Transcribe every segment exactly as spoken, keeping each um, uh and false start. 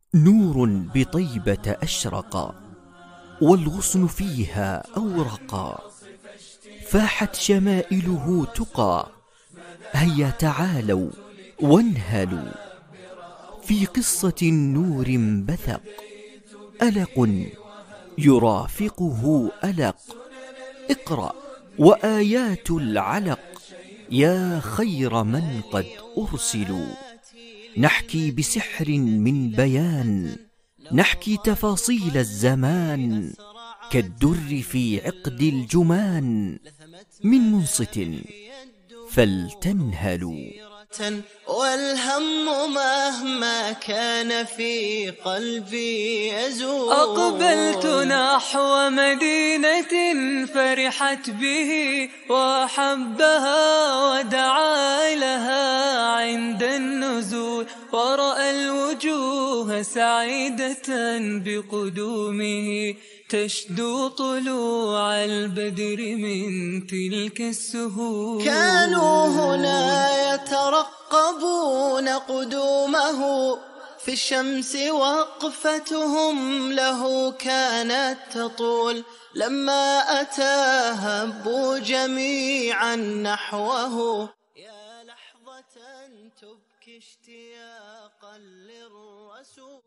نور بطيبة أشرق، والغصن فيها أورقا، فاحت شمائله تقى. هيا تعالوا وانهلوا في قصة النور بثق، ألق يرافقه ألق. اقرأ وآيات العلق، يا خير من قد أرسلوا. نحكي بسحر من بيان، نحكي تفاصيل الزمان، كالدر في عقد الجمان. من منصت فلتنهلوا. والهم مهما كان في قلبي يزول. أقبلت نحو مدينة فرحت به وحبها ودعا لها عند النزول، ورأى الوجوه سعيدة بقدومه تشدو طلوع البدر من تلك السهول. كانوا هنا يترقبون قدومه في الشمس، وقفتهم له كانت تطول. لما أتى هبوا جميعا نحوه، يا لحظة تبكي اشتياقا للرسول.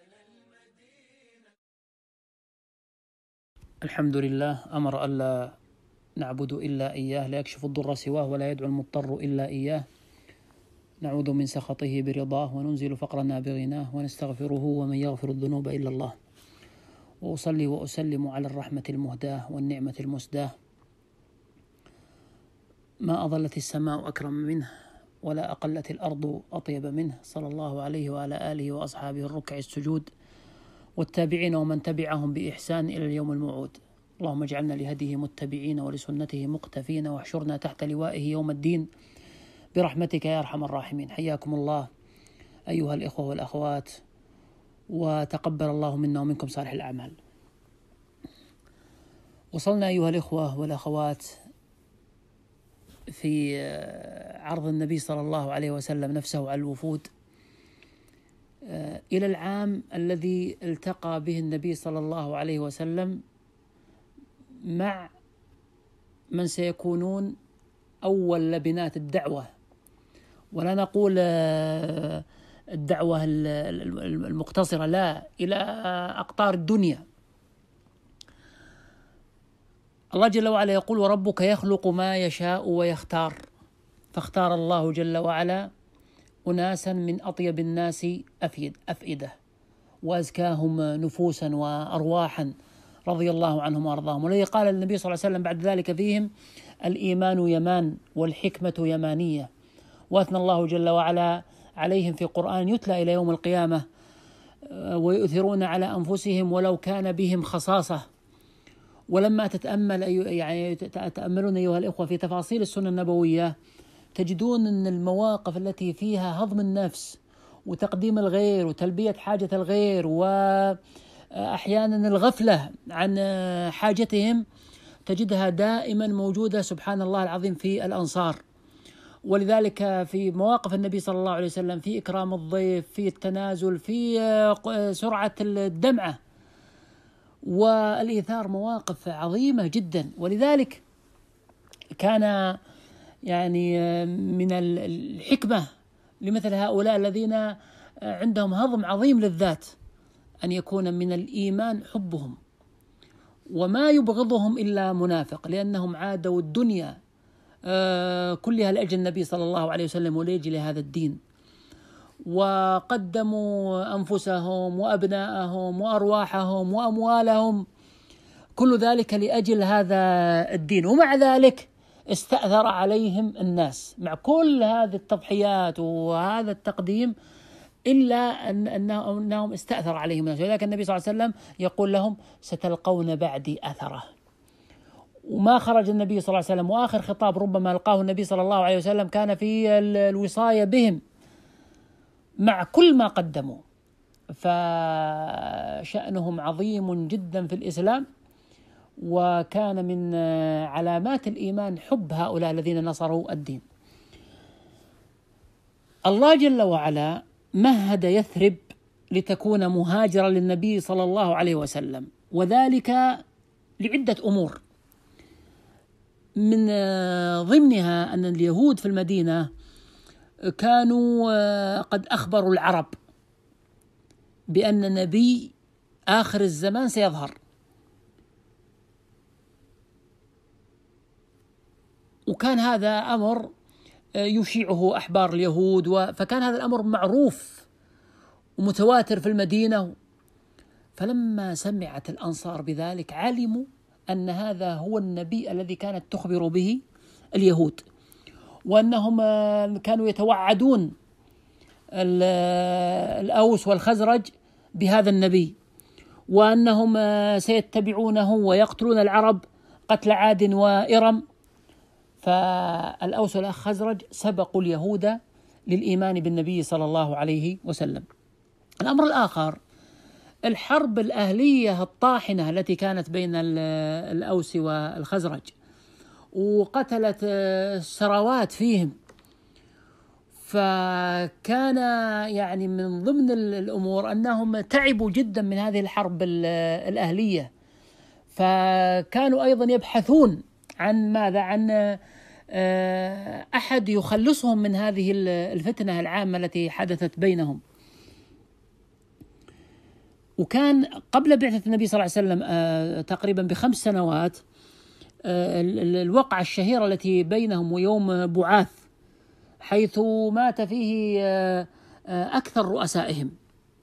الحمد لله أمر ألا نعبد إلا إياه، لا يكشف الضر سواه ولا يدعو المضطر إلا إياه. نعوذ من سخطه برضاه وننزل فقرنا بغناه، ونستغفره ومن يغفر الذنوب إلا الله. وأصلي وأسلم على الرحمة المهداة والنعمة المسداة. ما أظلت السماء أكرم منه، ولا أقلت الأرض أطيب منه، صلى الله عليه وعلى آله وأصحابه الركع السجود، والتابعين ومن تبعهم بإحسان إلى اليوم الموعود. اللهم اجعلنا لهديه متبعين ولسنته مقتفين، واحشرنا تحت لوائه يوم الدين برحمتك يا أرحم الراحمين. حياكم الله أيها الإخوة والأخوات، وتقبل الله منا ومنكم صالح الأعمال. وصلنا أيها الإخوة والأخوات في عرض النبي صلى الله عليه وسلم نفسه على الوفود إلى العام الذي التقى به النبي صلى الله عليه وسلم مع من سيكونون أول لبنات الدعوة، ولا نقول الدعوة المقتصرة، لا، إلى أقطار الدنيا. الله جل وعلا يقول: وربك يخلق ما يشاء ويختار. فاختار الله جل وعلا أناسا من أطيب الناس أفيد أفئدة وأزكاهم نفوسا وأرواحا، رضي الله عنهم وأرضاهم. والذي قال النبي صلى الله عليه وسلم بعد ذلك فيهم: الإيمان يمان والحكمة يمانية. وأثنى الله جل وعلا عليهم في قرآن يتلى إلى يوم القيامة: ويؤثرون على أنفسهم ولو كان بهم خصاصة. ولما تتأمل يعني تأملون أيها الإخوة في تفاصيل السنة النبوية، تجدون أن المواقف التي فيها هضم النفس وتقديم الغير وتلبية حاجة الغير، وأحيانا الغفلة عن حاجتهم، تجدها دائما موجودة سبحان الله العظيم في الأنصار. ولذلك في مواقف النبي صلى الله عليه وسلم في إكرام الضيف، في التنازل، في سرعة الدمعة والإيثار، مواقف عظيمة جدا. ولذلك كان يعني من الحكمة لمثل هؤلاء الذين عندهم هضم عظيم للذات أن يكون من الإيمان حبهم، وما يبغضهم إلا منافق، لأنهم عادوا الدنيا كلها لأجل النبي صلى الله عليه وسلم ولأجل هذا الدين، وقدموا أنفسهم وأبناءهم وأرواحهم وأموالهم، كل ذلك لأجل هذا الدين. ومع ذلك استأثر عليهم الناس مع كل هذه التضحيات وهذا التقديم، إلا أن أنهم استأثر عليهم الناس. ولكن النبي صلى الله عليه وسلم يقول لهم: ستلقون بعدي أثره. وما خرج النبي صلى الله عليه وسلم، وآخر خطاب ربما ألقاه النبي صلى الله عليه وسلم كان في الوصاية بهم مع كل ما قدموا. فشأنهم عظيم جدا في الإسلام، وكان من علامات الإيمان حب هؤلاء الذين نصروا الدين. الله جل وعلا مهد يثرب لتكون مهاجرا للنبي صلى الله عليه وسلم، وذلك لعدة أمور. من ضمنها أن اليهود في المدينة كانوا قد أخبروا العرب بأن نبي آخر الزمان سيظهر، وكان هذا أمر يشيعه أحبار اليهود، فكان هذا الأمر معروف ومتواتر في المدينة. فلما سمعت الأنصار بذلك علموا أن هذا هو النبي الذي كانت تخبر به اليهود، وأنهم كانوا يتوعدون الأوس والخزرج بهذا النبي، وأنهم سيتبعونه ويقتلون العرب قتل عاد وإرم. فالأوس والخزرج سبقوا اليهود للإيمان بالنبي صلى الله عليه وسلم. الأمر الآخر الحرب الأهلية الطاحنة التي كانت بين الأوس والخزرج، وقتلت السراوات فيهم. فكان يعني من ضمن الأمور أنهم تعبوا جدا من هذه الحرب الأهلية، فكانوا أيضا يبحثون عن ماذا؟ عن أحد يخلصهم من هذه الفتنة العامة التي حدثت بينهم. وكان قبل بعثة النبي صلى الله عليه وسلم تقريبا بخمس سنوات الوقعة الشهيرة التي بينهم ويوم بعاث، حيث مات فيه أكثر رؤسائهم.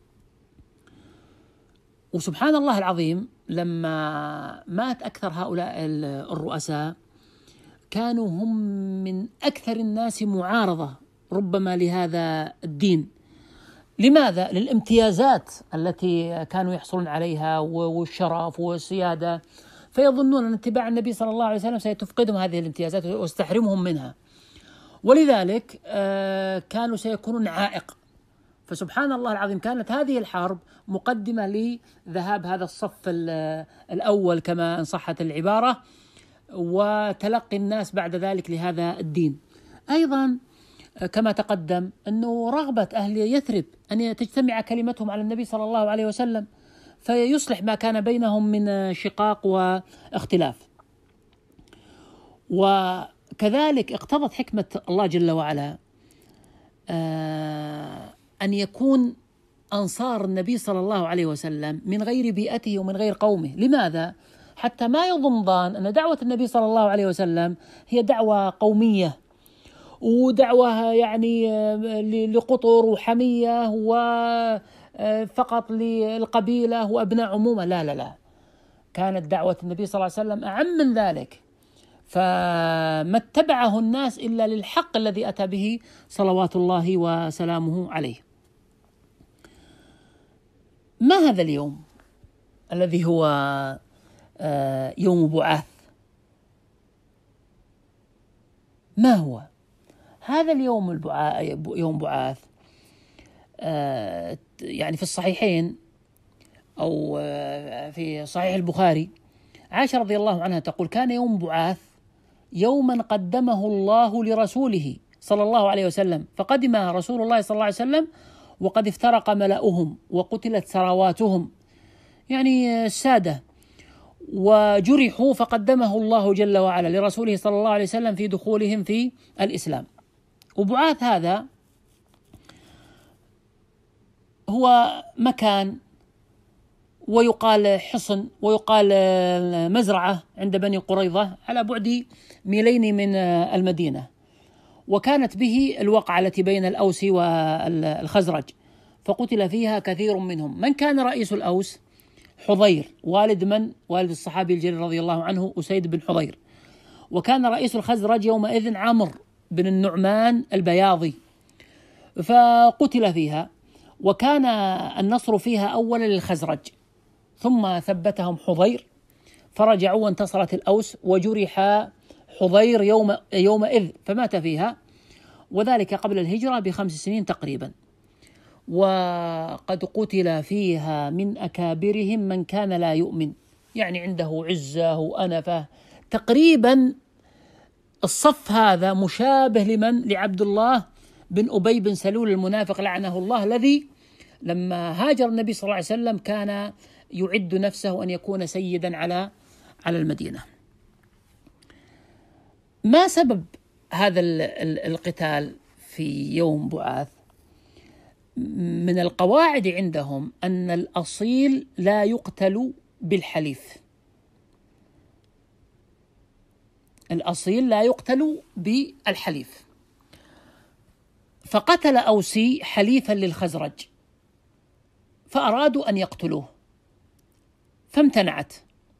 وسبحان الله العظيم لما مات أكثر هؤلاء الرؤساء كانوا هم من أكثر الناس معارضة ربما لهذا الدين. لماذا؟ للامتيازات التي كانوا يحصلون عليها والشرف والسيادة، فيظنون أن اتباع النبي صلى الله عليه وسلم سيتفقدهم هذه الامتيازات ويستحرمهم منها، ولذلك كانوا سيكونون عائق. فسبحان الله العظيم كانت هذه الحرب مقدمة لذهاب هذا الصف الأول كما إن صحت العبارة، وتلقي الناس بعد ذلك لهذا الدين. أيضا كما تقدم أنه رغبة أهل يثرب أن تجتمع كلمتهم على النبي صلى الله عليه وسلم فيصلح ما كان بينهم من شقاق واختلاف. وكذلك اقتضت حكمة الله جل وعلا أن يكون أنصار النبي صلى الله عليه وسلم من غير بيئته ومن غير قومه. لماذا؟ حتى ما يظن ظان أن دعوة النبي صلى الله عليه وسلم هي دعوة قومية ودعوة يعني لقطر وحمية وفقط للقبيلة وأبناء عمومة. لا لا لا، كانت دعوة النبي صلى الله عليه وسلم أعم من ذلك، فما اتبعه الناس إلا للحق الذي أتى به صلوات الله وسلامه عليه. ما هذا اليوم الذي هو يوم بعاث؟ ما هو هذا اليوم البعاث؟ يوم بعاث يعني في الصحيحين أو في صحيح البخاري، عائشة رضي الله عنها تقول: كان يوم بعاث يوما قدمه الله لرسوله صلى الله عليه وسلم، فقدم رسول الله صلى الله عليه وسلم وقد افترق ملأهم وقتلت سراواتهم، يعني السادة، وجرحوا، فقدمه الله جل وعلا لرسوله صلى الله عليه وسلم في دخولهم في الإسلام. وبعاث هذا هو مكان، ويقال حصن، ويقال مزرعة عند بني قريظة على بعد ميلين من المدينة، وكانت به الوقعة التي بين الأوس والخزرج، فقتل فيها كثير منهم. من كان رئيس الأوس؟ حضير، والد من؟ والد الصحابي الجليل رضي الله عنه أسيد بن حضير. وكان رئيس الخزرج يومئذ عمرو بن النعمان البياضي، فقتل فيها، وكان النصر فيها أولا للخزرج، ثم ثبتهم حضير فرجعوا وانتصرت الأوس، وجرح حضير يوم يومئذ فمات فيها، وذلك قبل الهجرة بخمس سنين تقريبا. وقد قتل فيها من أكابرهم من كان لا يؤمن، يعني عنده عزة وأنفة. تقريبا الصف هذا مشابه لمن؟ لعبد الله بن أبي بن سلول المنافق لعنه الله، الذي لما هاجر النبي صلى الله عليه وسلم كان يعد نفسه أن يكون سيدا على على المدينة. ما سبب هذا القتال في يوم بعاث؟ من القواعد عندهم أن الأصيل لا يقتل بالحليف، الأصيل لا يقتل بالحليف. فقتل أوسي حليفا للخزرج فأرادوا أن يقتلوه فامتنعت،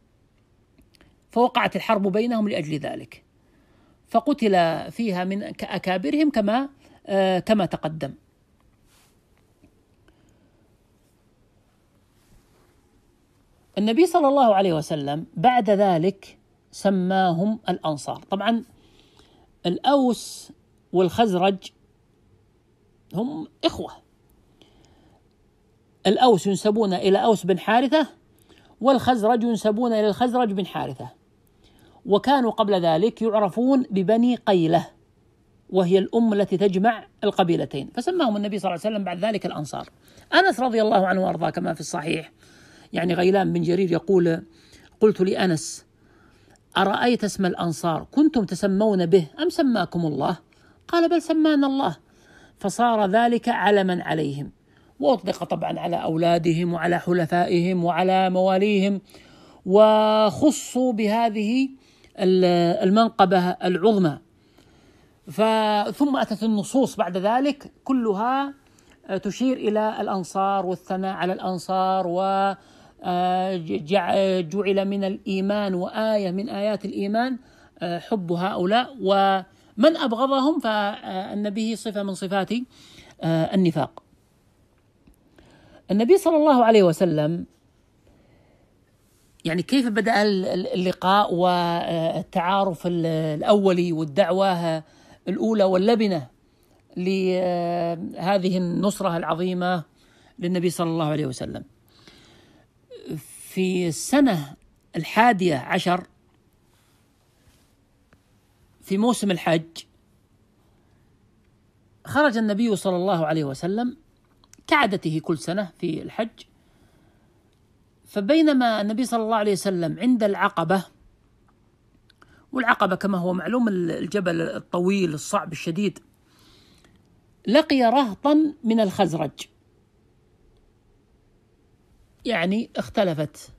فوقعت الحرب بينهم لأجل ذلك، فقتل فيها من أكابرهم كما آه كما تقدم. النبي صلى الله عليه وسلم بعد ذلك سماهم الأنصار. طبعا الأوس والخزرج هم إخوة، الأوس ينسبون إلى أوس بن حارثة والخزرج ينسبون إلى الخزرج بن حارثة، وكانوا قبل ذلك يعرفون ببني قيلة وهي الأم التي تجمع القبيلتين، فسماهم النبي صلى الله عليه وسلم بعد ذلك الأنصار. أنس رضي الله عنه وأرضاه كما في الصحيح، يعني غيلان بن جرير يقول: قلت لأنس: أرأيت اسم الأنصار كنتم تسمون به أم سماكم الله؟ قال: بل سمانا الله. فصار ذلك علما عليهم، وأطلق طبعا على أولادهم وعلى حلفائهم وعلى مواليهم، وخصوا بهذه المنقبة العظمى. ثم أتت النصوص بعد ذلك كلها تشير إلى الأنصار والثناء على الأنصار، وجعل من الإيمان وآية من آيات الإيمان حب هؤلاء، ومن أبغضهم فأن به صفة من صفات النفاق. النبي صلى الله عليه وسلم يعني كيف بدأ اللقاء والتعارف الأولي والدعوة الأولى واللبنة لهذه النصرة العظيمة للنبي صلى الله عليه وسلم؟ في السنة الحادية عشر في موسم الحج خرج النبي صلى الله عليه وسلم كعادته كل سنة في الحج، فبينما النبي صلى الله عليه وسلم عند العقبة، والعقبة كما هو معلوم الجبل الطويل الصعب الشديد، لقي رهطا من الخزرج. يعني اختلفت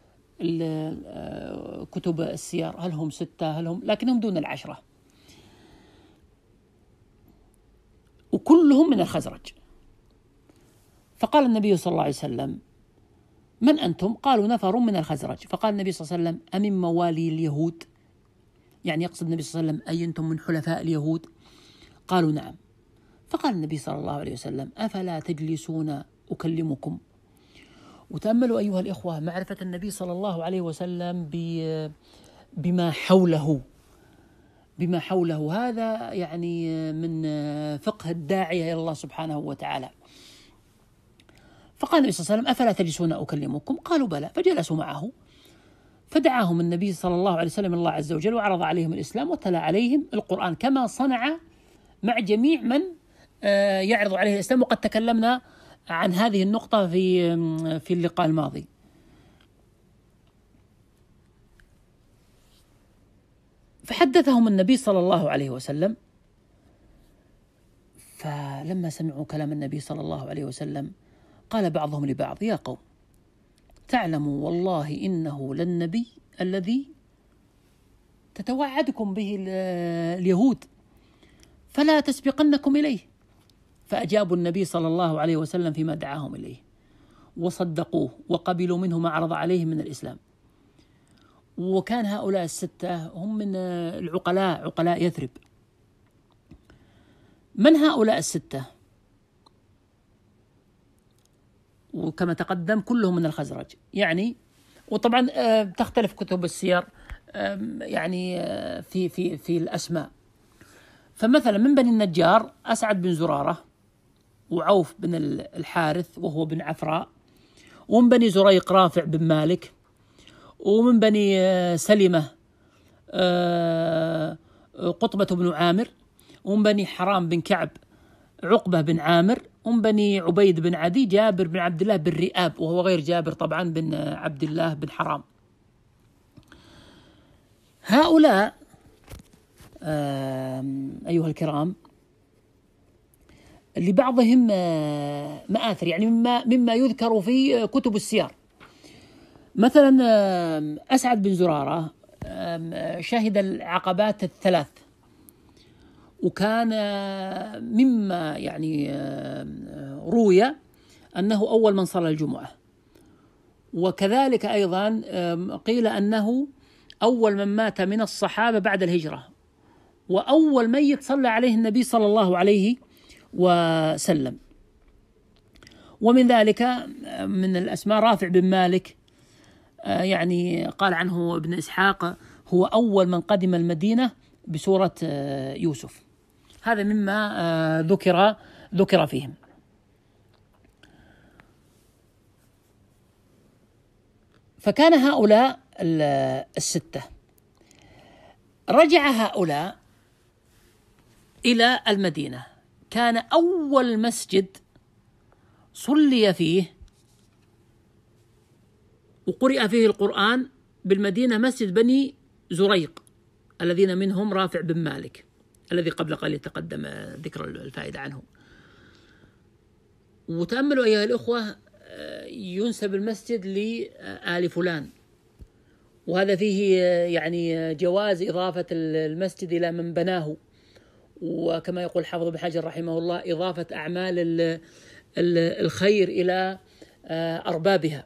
كتب السير هل هم ستة هل هم، لكنهم دون العشرة، وكلهم من الخزرج. فقال النبي صلى الله عليه وسلم: من أنتم؟ قالوا: نفر من الخزرج. فقال النبي صلى الله عليه وسلم: أمن موالي اليهود؟ يعني يقصد النبي صلى الله عليه وسلم: أي أنتم من حلفاء اليهود؟ قالوا: نعم. فقال النبي صلى الله عليه وسلم: أفلا تجلسون أكلمكم؟ وتأملوا أيها الإخوة معرفة النبي صلى الله عليه وسلم بما حوله بما حوله هذا يعني من فقه الداعية إلى الله سبحانه وتعالى. فقال النبي صلى الله عليه وسلم: أفلا تجلسون أكلمكم؟ قالوا: بلى. فجلسوا معه، فدعاهم النبي صلى الله عليه وسلم الله عز وجل، وعرض عليهم الإسلام وتلا عليهم القرآن كما صنع مع جميع من يعرض عليه الإسلام. وقد تكلمنا عن هذه النقطة في في اللقاء الماضي. فحدثهم النبي صلى الله عليه وسلم، فلما سمعوا كلام النبي صلى الله عليه وسلم قال بعضهم لبعض: يا قوم، تعلموا والله إنه للنبي الذي تتوعدكم به اليهود، فلا تسبقنكم إليه. فأجابوا النبي صلى الله عليه وسلم فيما دعاهم إليه، وصدقوه وقبلوا منه ما عرض عليهم من الإسلام. وكان هؤلاء الستة هم من العقلاء، عقلاء يثرب. من هؤلاء الستة؟ وكما تقدم كلهم من الخزرج، يعني وطبعا تختلف كتب السير يعني في في في الأسماء. فمثلا من بني النجار أسعد بن زرارة، وعوف بن الحارث وهو بن عفراء، ومن بني زريق رافع بن مالك، ومن بني سلمة قطبة بن عامر، ومن بني حرام بن كعب عقبة بن عامر، هم بني عبيد بن عدي، جابر بن عبد الله بن رئاب، وهو غير جابر طبعا بن عبد الله بن حرام. هؤلاء أيها الكرام لبعضهم مآثر، يعني مما مما يذكر في كتب السير. مثلا أسعد بن زرارة شهد العقبات الثلاث، وكان مما يعني روي أنه أول من صلى الجمعة، وكذلك أيضا قيل أنه أول من مات من الصحابة بعد الهجرة، وأول ميت صلى عليه النبي صلى الله عليه وسلم. ومن ذلك من الأسماء رافع بن مالك، يعني قال عنه ابن إسحاق هو أول من قدم المدينة بسورة يوسف. هذا مما ذكر ذكر فيهم. فكان هؤلاء الستة. رجع هؤلاء إلى المدينة. كان أول مسجد صلي فيه وقرئ فيه القرآن بالمدينة مسجد بني زريق، الذين منهم رافع بن مالك الذي قبل قليل تقدم ذكر الفائدة عنه. وتأملوا أيها الأخوة، ينسب المسجد لآل فلان، وهذا فيه يعني جواز إضافة المسجد إلى من بناه، وكما يقول حافظ بن حجر رحمه الله إضافة أعمال الخير إلى أربابها.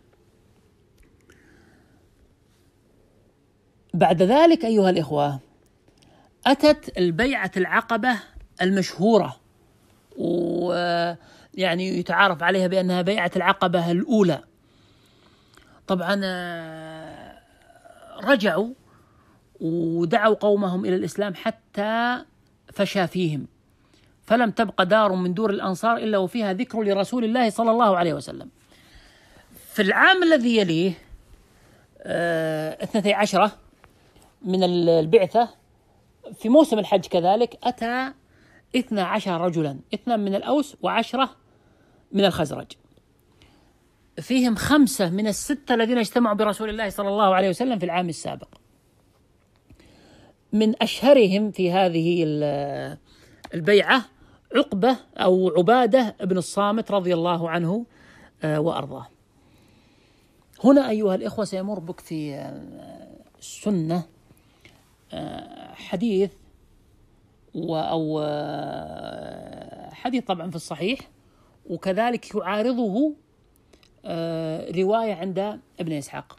بعد ذلك أيها الإخوة أتت البيعة العقبة المشهورة، ويعني يتعارف عليها بأنها بيعة العقبة الأولى. طبعا رجعوا ودعوا قومهم إلى الإسلام حتى فشى فيهم، فلم تبق دار من دور الأنصار إلا وفيها ذكر لرسول الله صلى الله عليه وسلم. في العام الذي يليه اثنتي عشرة من البعثة في موسم الحج كذلك أتى اثنا عشر رجلا، اثنان من الأوس وعشرة من الخزرج، فيهم خمسة من الستة الذين اجتمعوا برسول الله صلى الله عليه وسلم في العام السابق. من أشهرهم في هذه البيعة عقبة أو عبادة بن الصامت رضي الله عنه وأرضاه. هنا أيها الإخوة سيمر بك في السنة حديث أو حديث طبعا في الصحيح، وكذلك يعارضه رواية عند ابن إسحاق.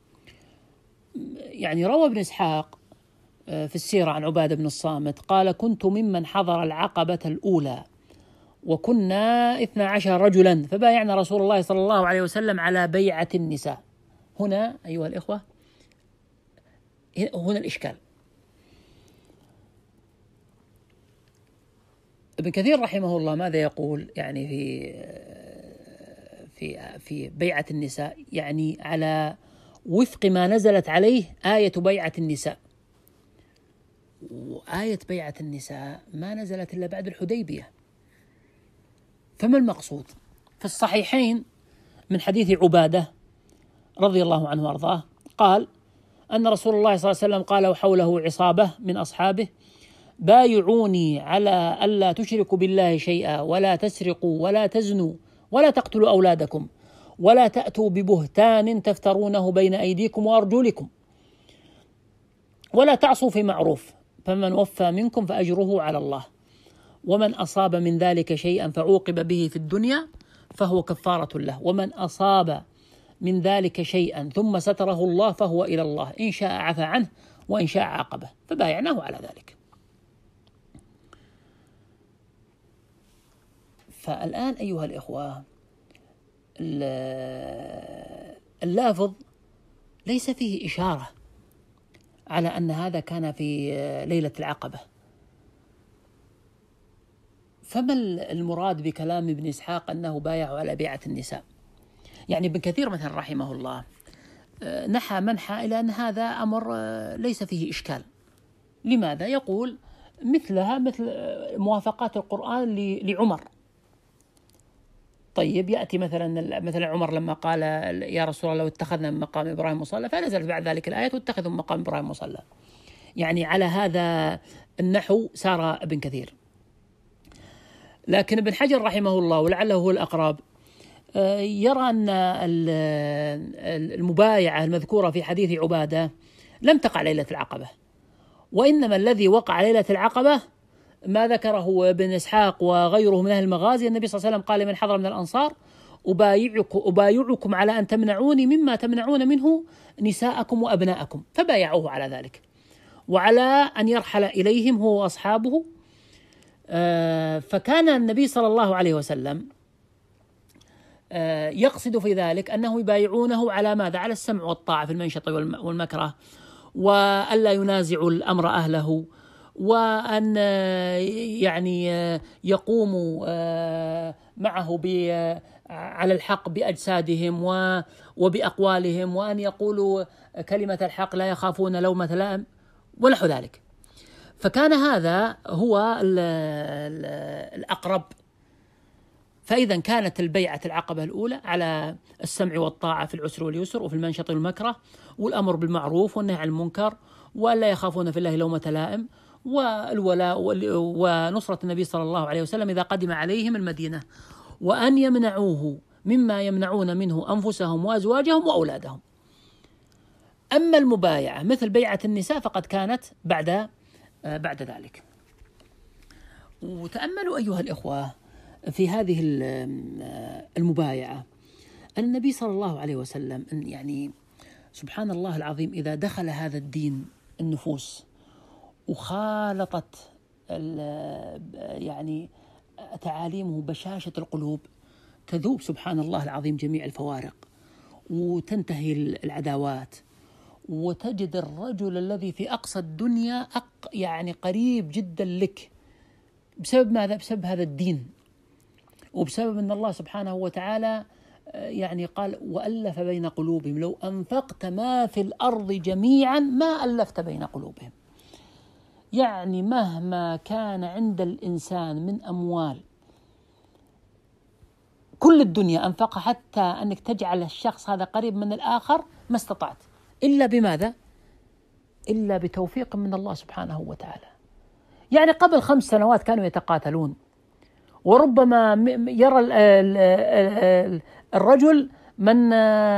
يعني روى ابن إسحاق في السيرة عن عبادة بن الصامت قال: كنت ممن حضر العقبة الأولى وكنا اثنا عشر رجلا فبايعنا رسول الله صلى الله عليه وسلم على بيعة النساء. هنا أيها الإخوة هنا الإشكال. ابن كثير رحمه الله ماذا يقول يعني في في في بيعة النساء؟ يعني على وفق ما نزلت عليه آية بيعة النساء، وآية بيعة النساء ما نزلت إلا بعد الحديبية. فما المقصود؟ في الصحيحين من حديث عبادة رضي الله عنه وأرضاه قال أن رسول الله صلى الله عليه وسلم قال وحوله عصابة من أصحابه: بايعوني على ألا تشركوا بالله شيئا ولا تسرقوا ولا تزنوا ولا تقتلوا أولادكم ولا تأتوا ببهتان تفترونه بين أيديكم وأرجلكم ولا تعصوا في معروف، فمن وفى منكم فأجره على الله، ومن أصاب من ذلك شيئا فعوقب به في الدنيا فهو كفارة له، ومن أصاب من ذلك شيئا ثم ستره الله فهو إلى الله، إن شاء عفى عنه وإن شاء عاقبه، فبايعناه على ذلك. فالآن أيها الإخوة اللافظ ليس فيه إشارة على أن هذا كان في ليلة العقبة. فما المراد بكلام ابن إسحاق أنه بايعوا على بيعة النساء؟ يعني ابن كثير مثلا رحمه الله نحى منحى إلى أن هذا أمر ليس فيه إشكال. لماذا؟ يقول مثلها مثل موافقات القرآن لعمر، طيب يأتي مثلا مثلا عمر لما قال يا رسول الله لو اتخذنا من مقام إبراهيم مصلى، فنزلت بعد ذلك الآية واتخذوا من مقام إبراهيم مصلى. يعني على هذا النحو سار ابن كثير. لكن ابن حجر رحمه الله ولعله هو الأقرب يرى أن المبايعة المذكورة في حديث عبادة لم تقع ليلة العقبة، وإنما الذي وقع ليلة العقبة ما ذكره ابن إسحاق وغيره من أهل المغازي. النبي صلى الله عليه وسلم قال من حضر من الأنصار أبايعكم, أبايعكم على أن تمنعوني مما تمنعون منه نساءكم وأبناءكم، فبايعوه على ذلك وعلى أن يرحل إليهم هو وأصحابه. فكان النبي صلى الله عليه وسلم يقصد في ذلك أنه يبايعونه على ماذا؟ على السمع والطاعة في المنشط والمكره، وألا ينازعوا الأمر أهله، وأن يعني يقوموا معه على الحق بأجسادهم وبأقوالهم، وأن يقولوا كلمة الحق لا يخافون لومة لائم ونحو ذلك. فكان هذا هو الأقرب. فإذا كانت البيعة العقبة الأولى على السمع والطاعة في العسر واليسر وفي المنشط والمكره، والأمر بالمعروف والنهي عن المنكر، ولا يخافون في الله لومة لائم، والولاء ونصرة النبي صلى الله عليه وسلم إذا قدم عليهم المدينة، وأن يمنعوه مما يمنعون منه أنفسهم وأزواجهم وأولادهم. أما المبايعة مثل بيعة النساء فقد كانت بعد بعد ذلك. وتأملوا أيها الإخوة في هذه المبايعة أن النبي صلى الله عليه وسلم يعني سبحان الله العظيم إذا دخل هذا الدين النفوس وخالطت يعني تعاليمه بشاشة القلوب، تذوب سبحان الله العظيم جميع الفوارق وتنتهي العداوات، وتجد الرجل الذي في أقصى الدنيا أق يعني قريب جدا لك بسبب ماذا؟ بسبب هذا الدين، وبسبب أن الله سبحانه وتعالى يعني قال وألف بين قلوبهم لو أنفقت ما في الأرض جميعا ما ألفت بين قلوبهم. يعني مهما كان عند الإنسان من أموال كل الدنيا أنفقها حتى أنك تجعل الشخص هذا قريب من الآخر ما استطعت، إلا بماذا؟ إلا بتوفيق من الله سبحانه وتعالى. يعني قبل خمس سنوات كانوا يتقاتلون، وربما يرى الرجل من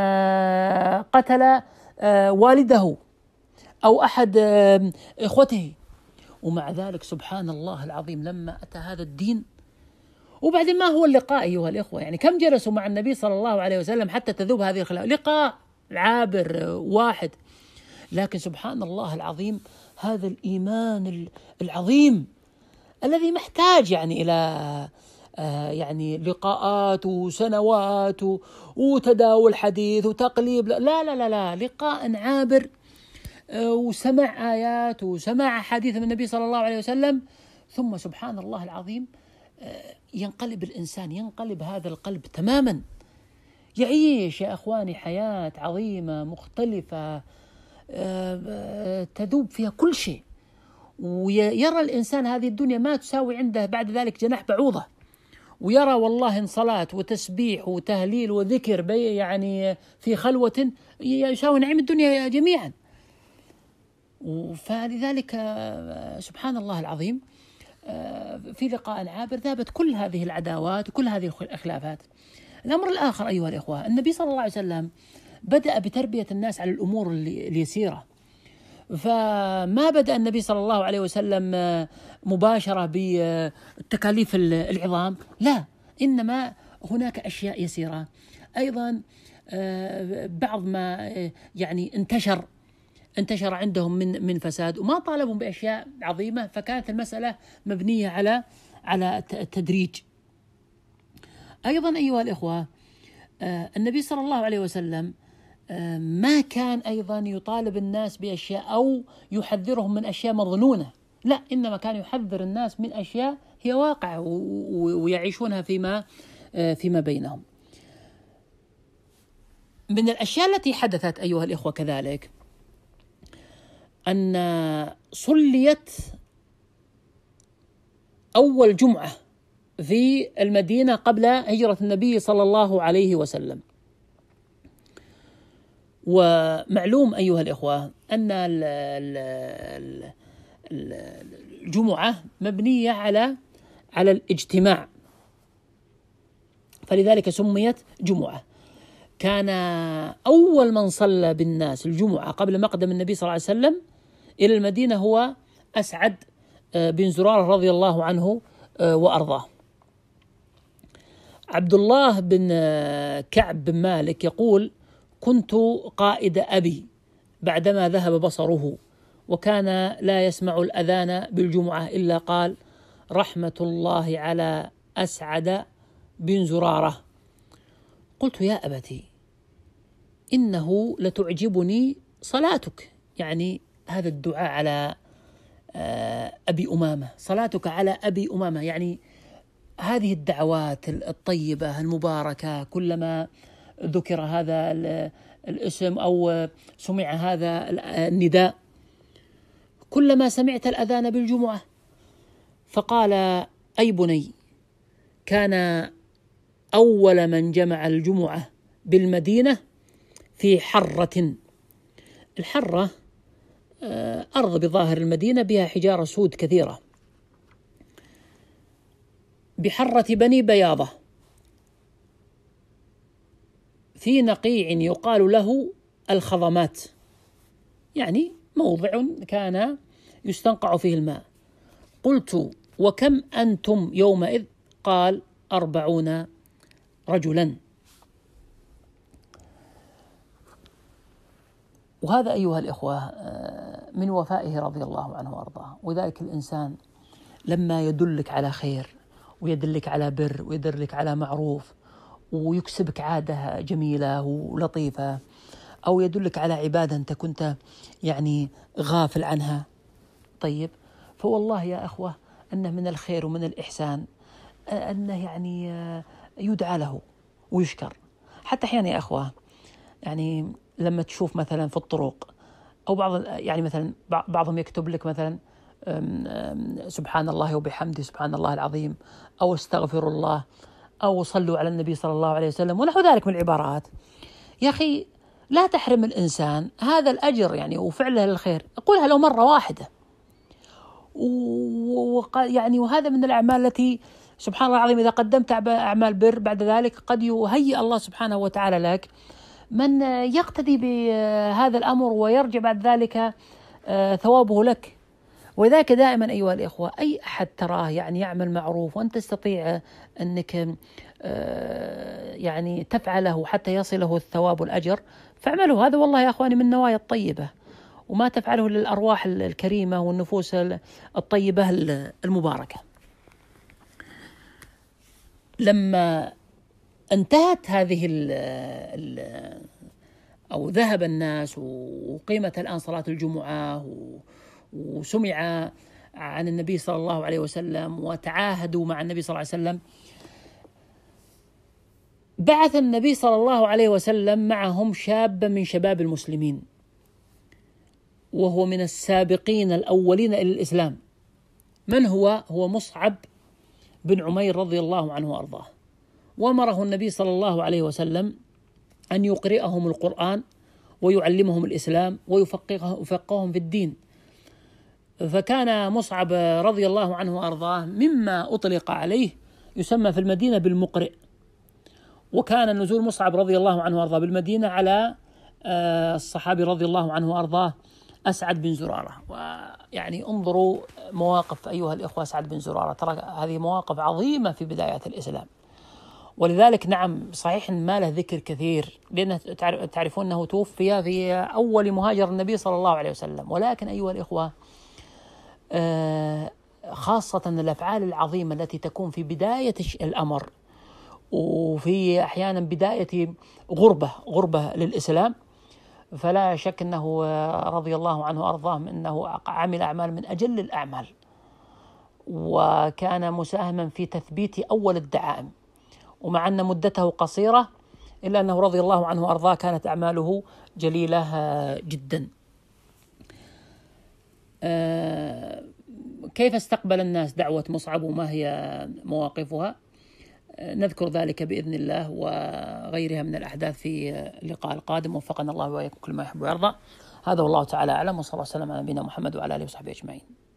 قتل والده أو أحد إخوته، ومع ذلك سبحان الله العظيم لما أتى هذا الدين. وبعدين ما هو اللقاء أيها الإخوة؟ يعني كم جلسوا مع النبي صلى الله عليه وسلم حتى تذوب هذه الخلاف؟ لقاء عابر واحد، لكن سبحان الله العظيم هذا الإيمان العظيم الذي محتاج يعني إلى آه يعني لقاءات وسنوات وتداول حديث وتقليب، لا لا لا لا لقاء عابر آه وسمع آيات وسمع حديث من النبي صلى الله عليه وسلم، ثم سبحان الله العظيم آه ينقلب الإنسان، ينقلب هذا القلب تماما، يعيش يا أخواني حياة عظيمة مختلفة آه تذوب فيها كل شيء، ويرى الإنسان هذه الدنيا ما تساوي عنده بعد ذلك جناح بعوضة، ويرى والله إن صلاة وتسبيح وتهليل وذكر بي يعني في خلوة يساوي نعيم الدنيا جميعا. فلذلك سبحان الله العظيم في لقاء عابر ذابت كل هذه العداوات وكل هذه الخلافات. الأمر الآخر أيها الإخوة، النبي صلى الله عليه وسلم بدأ بتربية الناس على الأمور اليسيرة، فما بدأ النبي صلى الله عليه وسلم مباشرة بالتكاليف العظام، لا، إنما هناك أشياء يسيرة. أيضا بعض ما يعني انتشر انتشر عندهم من من فساد، وما طالبوا بأشياء عظيمة، فكانت المسألة مبنية على على التدريج. أيضا أيها الإخوة النبي صلى الله عليه وسلم ما كان أيضا يطالب الناس بأشياء أو يحذرهم من أشياء مظنونة، لا، إنما كان يحذر الناس من أشياء هي واقع ويعيشونها فيما فيما بينهم. من الأشياء التي حدثت أيها الإخوة كذلك أن صليت أول جمعة في المدينة قبل هجرة النبي صلى الله عليه وسلم. ومعلوم أيها الإخوة أن الجمعة مبنية على على الاجتماع، فلذلك سميت جمعة. كان أول من صلى بالناس الجمعة قبل مقدم النبي صلى الله عليه وسلم إلى المدينة هو أسعد بن زرارة رضي الله عنه وأرضاه. عبد الله بن كعب بن مالك يقول: كنت قائد أبي بعدما ذهب بصره، وكان لا يسمع الأذان بالجمعة إلا قال: رحمة الله على أسعد بن زرارة. قلت: يا أبتي إنه لتعجبني صلاتك، يعني هذا الدعاء على أبي أمامة، صلاتك على أبي أمامة، يعني هذه الدعوات الطيبة المباركة كلما ذكر هذا الاسم أو سمع هذا النداء كلما سمعت الأذان بالجمعة. فقال: أي بني، كان أول من جمع الجمعة بالمدينة في حرة. الحرة أرض بظاهر المدينة بها حجارة سود كثيرة، بحرة بني بياضة، في نقيع يقال له الخضمات، يعني موضع كان يستنقع فيه الماء. قلت: وكم أنتم يومئذ؟ قال: أربعون رجلا. وهذا أيها الإخوة من وفائه رضي الله عنه وأرضاه. وذلك الإنسان لما يدلك على خير ويدلك على بر ويدلك على معروف ويكسبك عادة جميلة ولطيفة، أو يدلك على عبادة أنت كنت يعني غافل عنها، طيب، فوالله يا أخوة أنه من الخير ومن الإحسان أنه يعني يدعى له ويشكر. حتى أحيانا يا أخوة يعني لما تشوف مثلا في الطرق أو بعض يعني مثلا بعضهم يكتب لك مثلا سبحان الله وبحمده سبحان الله العظيم، أو استغفر الله، أو صلوا على النبي صلى الله عليه وسلم ونحو ذلك من العبارات. يا أخي لا تحرم الإنسان هذا الأجر يعني وفعله للخير، قولها لو مرة واحدة. ويعني وهذا من الأعمال التي سبحان الله العظيم إذا قدمت أعمال بر بعد ذلك قد يهيئ الله سبحانه وتعالى لك من يقتدي بهذا الأمر ويرجع بعد ذلك ثوابه لك. وذاك دائما أيها الإخوة أي أحد تراه يعني يعمل معروف وأنت تستطيع أنك يعني تفعله حتى يصله الثواب والأجر فاعمله. هذا والله يا أخواني من النوايا الطيبة، وما تفعله للأرواح الكريمة والنفوس الطيبة المباركة. لما انتهت هذه ال ال أو ذهب الناس وقيمة الآن صلاة الجمعة وسمع عن النبي صلى الله عليه وسلم وتعاهدوا مع النبي صلى الله عليه وسلم، بعث النبي صلى الله عليه وسلم معهم شابا من شباب المسلمين، وهو من السابقين الأولين إلى الإسلام. من هو؟ هو مصعب بن عمير رضي الله عنه وأرضاه. وأمره النبي صلى الله عليه وسلم أن يقرئهم القرآن ويعلمهم الإسلام ويفقههم في الدين. فكان مصعب رضي الله عنه وأرضاه مما أطلق عليه يسمى في المدينة بالمقرئ. وكان نزول مصعب رضي الله عنه وأرضاه بالمدينة على الصحابي رضي الله عنه وأرضاه أسعد بن زرارة. ويعني انظروا مواقف أيها الإخوة أسعد بن زرارة، ترى هذه مواقف عظيمة في بدايات الإسلام. ولذلك نعم صحيح ما له ذكر كثير لأنه تعرفون أنه توفي في أول مهاجر النبي صلى الله عليه وسلم، ولكن أيها الإخوة خاصة الأفعال العظيمة التي تكون في بداية الأمر وفي أحيانا بداية غربة غربة للإسلام، فلا شك أنه رضي الله عنه وأرضاه أنه عمل أعمال من أجل الأعمال، وكان مساهما في تثبيت أول الدعائم. ومع أن مدته قصيرة إلا أنه رضي الله عنه وأرضاه كانت أعماله جليلة جدا. كيف استقبل الناس دعوة مصعب وما هي مواقفها؟ نذكر ذلك بإذن الله وغيرها من الأحداث في اللقاء القادم. وفقنا الله وإياكم كل ما يحب ويرضى. هذا والله تعالى أعلم، وصلى الله وسلم على نبينا محمد وعلى آله وصحبه أجمعين.